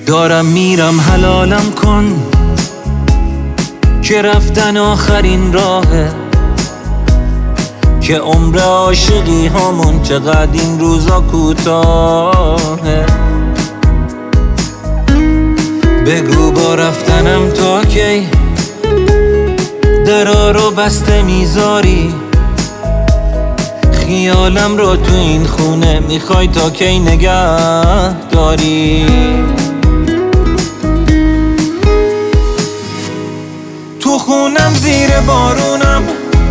دارم میرم حلالم کن که رفتن آخرین راهه، که عمر عاشقی همون چقدر این روزا کوتاهه. بگو با رفتنم تا کی درا رو بسته میذاری، خیالم رو تو این خونه میخوای تا کی نگه داری. تو خونم زیر بارونم،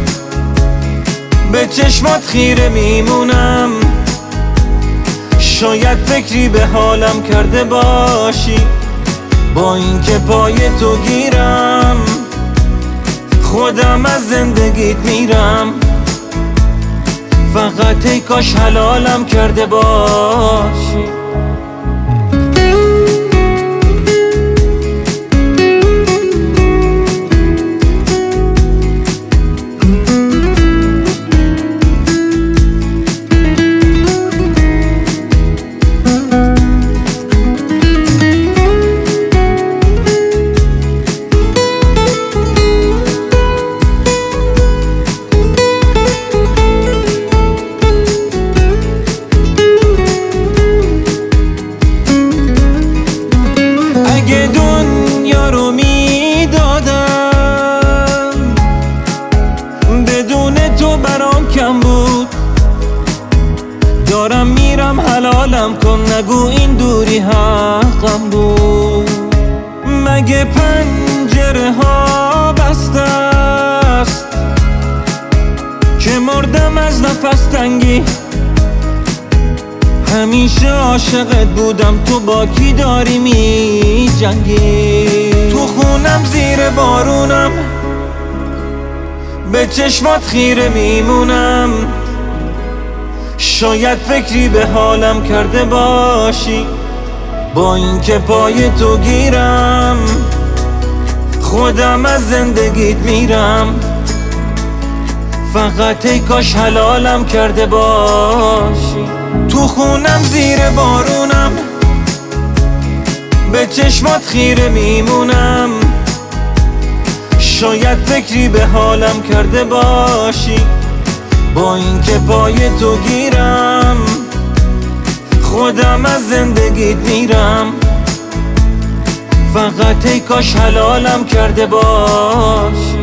به چشمات خیره میمونم، شاید فکری به حالم کرده باشی، با اینکه پای تو گیرم خودم از زندگیت میرم، فقط ای کاش حلالم کرده باشی. اگه دنیا رو میدادم بدون تو برام کم بود، دارم میرم حلالم کن نگو این دوری حقم بود. مگه پنجره ها بسته است که مردم از نفس تنگی، همیشه عاشقت بودم تو با کی داری می جنگی. تو خونم زیر بارونم، به چشمات خیره میمونم، شاید فکری به حالم کرده باشی، با اینکه پای تو گیرم خودم از زندگیت میرم، فقط ای کاش حلالم کرده باشی. تو خونم زیر بارونم، به چشمات خیره میمونم، شاید فکری به حالم کرده باشی، با اینکه پای تو گیرم خودم از زندگیت میرم، فقط ای کاش حلالم کرده باشی.